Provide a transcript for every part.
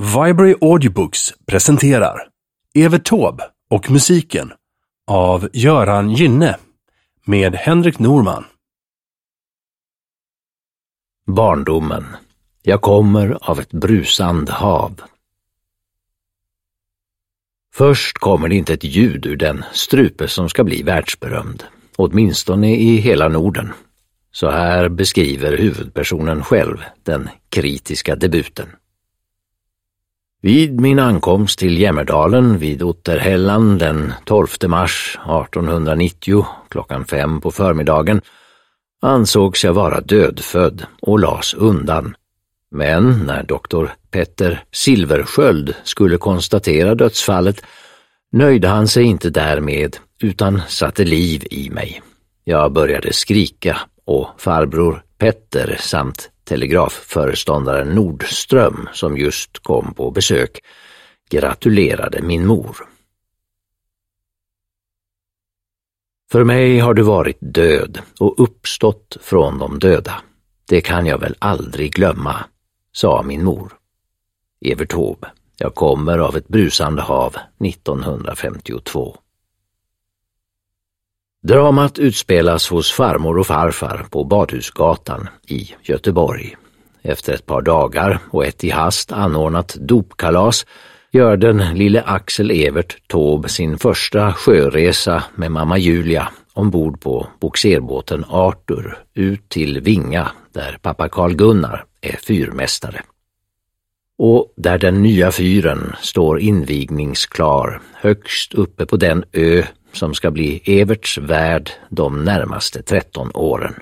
Viberary Audiobooks presenterar Evert Taube och musiken av Göran Gynne med Henrik Norman. Barndomen. Jag kommer av ett brusand hav. Först kommer det inte ett ljud ur den strupe som ska bli världsberömd, åtminstone i hela Norden. Så här beskriver huvudpersonen själv den kritiska debuten. Vid min ankomst till Jämmerdalen vid Otterhällan den 12 mars 1890 klockan 5 på förmiddagen ansågs jag vara dödfödd och las undan. Men när doktor Petter Silversköld skulle konstatera dödsfallet nöjde han sig inte därmed utan satte liv i mig. Jag började skrika och farbror Petter samt telegrafföreståndaren Nordström, som just kom på besök, gratulerade min mor. För mig har du varit död och uppstått från de döda. Det kan jag väl aldrig glömma, sa min mor. Evert Taube. Jag kommer av ett brusande hav 1952. Dramat utspelas hos farmor och farfar på Badhusgatan i Göteborg. Efter ett par dagar och ett i hast anordnat dopkalas gör den lille Axel Evert Taube sin första sjöresa med mamma Julia ombord på bogserbåten Arthur ut till Vinga där pappa Carl Gunnar är fyrmästare. Och där den nya fyren står invigningsklar högst uppe på den ö som ska bli Everts värld de närmaste 13 åren.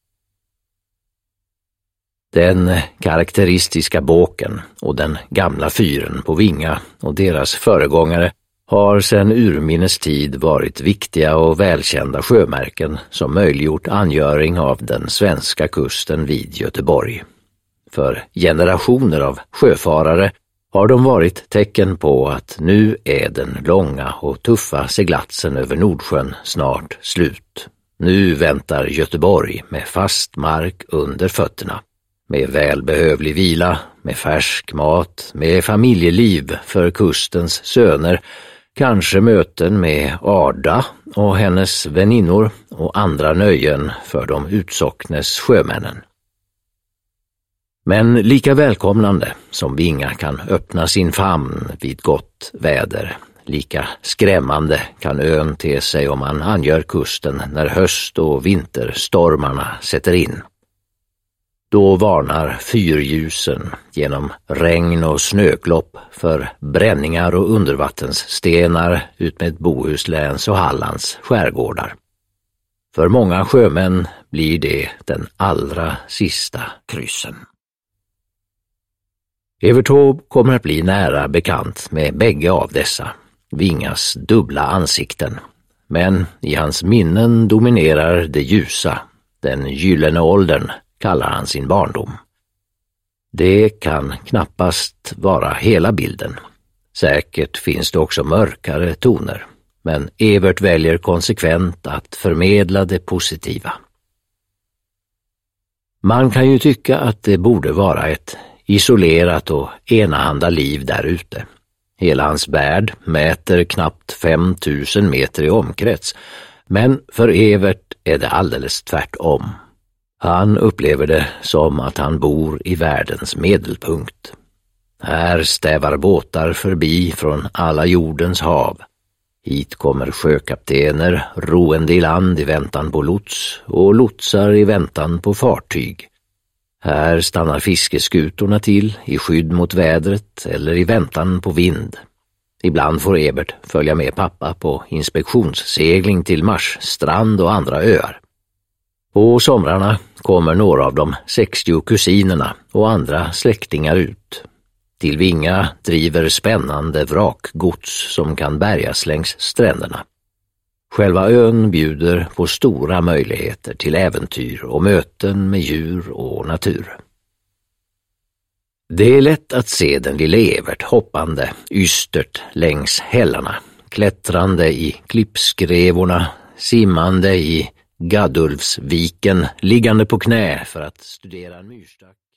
Den karaktäristiska båken och den gamla fyren på Vinga och deras föregångare har sedan urminnes tid varit viktiga och välkända sjömärken som möjliggjort angöring av den svenska kusten vid Göteborg. För generationer av sjöfarare har de varit tecken på att nu är den långa och tuffa seglatsen över Nordsjön snart slut. Nu väntar Göteborg med fast mark under fötterna, med välbehövlig vila, med färsk mat, med familjeliv för kustens söner, kanske möten med Arda och hennes väninnor och andra nöjen för de utsocknes sjömännen. Men lika välkomnande som Vinga kan öppna sin famn vid gott väder, lika skrämmande kan ön te sig om man angör kusten när höst- och vinterstormarna sätter in. Då varnar fyrljusen genom regn och snöklopp för bränningar och undervattensstenar utmed Bohusläns och Hallands skärgårdar. För många sjömän blir det den allra sista kryssen. Evert Taube kommer att bli nära bekant med bägge av dessa, Vingas dubbla ansikten. Men i hans minnen dominerar det ljusa, den gyllene åldern kallar han sin barndom. Det kan knappast vara hela bilden. Säkert finns det också mörkare toner, men Evert väljer konsekvent att förmedla det positiva. Man kan ju tycka att det borde vara ett isolerat och enahanda liv där ute. Hela hans värld mäter knappt 5000 meter i omkrets, men för Evert är det alldeles tvärtom. Han upplever det som att han bor i världens medelpunkt. Här stävar båtar förbi från alla jordens hav. Hit kommer sjökaptener roende i land i väntan på lots och lotsar i väntan på fartyg. Här stannar fiskeskutorna till i skydd mot vädret eller i väntan på vind. Ibland får Evert följa med pappa på inspektionssegling till Marsstrand och andra öar. På somrarna kommer några av de 60 kusinerna och andra släktingar ut. Till Vinga driver spännande vrakgods som kan bärgas längs stränderna. Själva ön bjuder på stora möjligheter till äventyr och möten med djur och natur. Det är lätt att se den lille Evert hoppande ystert längs hällarna, klättrande i klippskrevorna, simmande i Gaddulfsviken, liggande på knä för att studera en myrstack.